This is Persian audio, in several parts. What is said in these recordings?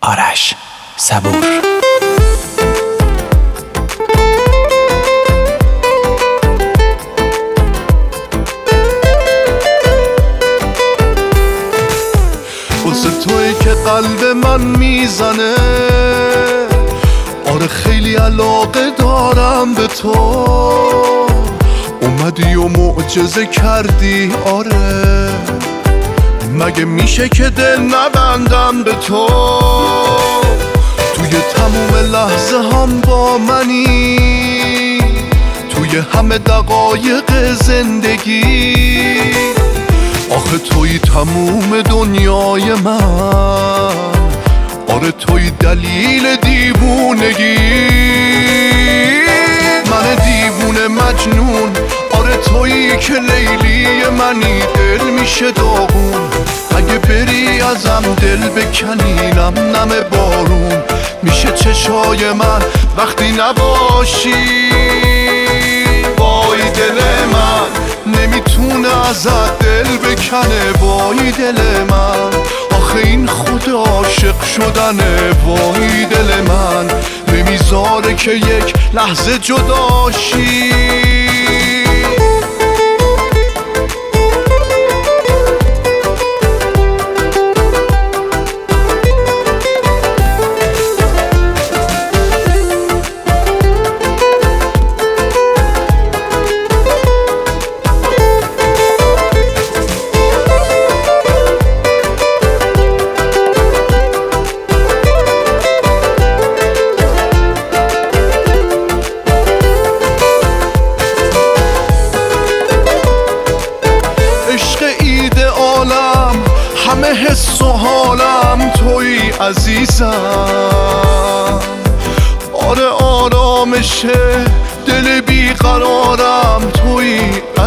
آرش صبور. واسه توی که قلب من میزنه، آره خیلی علاقه دارم به تو. اومدی و معجزه کردی، آره مگه میشه که دل نبندم به تو. توی تموم لحظه هم با منی، توی همه دقایق زندگی. آخه توی تموم دنیای من، آره توی دلیل دیوونگی. من دیوونه مجنون، آره تویی که لیلی منی. دل میشه داغون اگه بری ازم، دل بکنی نم نم بارون میشه چشای من وقتی نباشی. وای دل من نمیتونه ازت دل بکنه، وای دل من آخه این خود عاشق شدنه. وای دل من نمیذاره که یک لحظه جداشی. همه حس و حالم توی عزیزم، آره آرامشه دل بیقرارم توی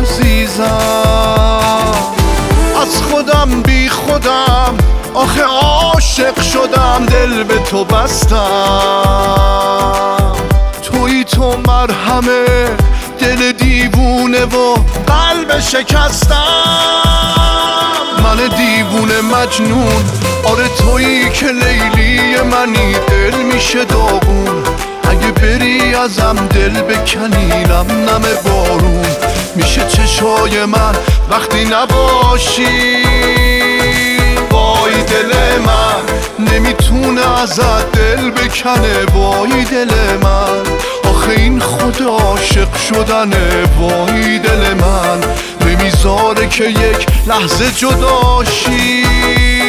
عزیزم. از خودم بی خودم آخه عاشق شدم، دل به تو بستم. توی تو مرهمه دل دیوونه و قلب شکستم. من دیوونه مجنون، آره تویی که لیلی منی. دل میشه داغون اگه بری ازم، دل بکنی نم نم بارون میشه چشای من وقتی نباشی. وای دل من نمیتونه ازت دل بکنه، وای دل من آخه این خود عاشق شدنه. وای دل من نمیذاره که یک لحظه جداشی.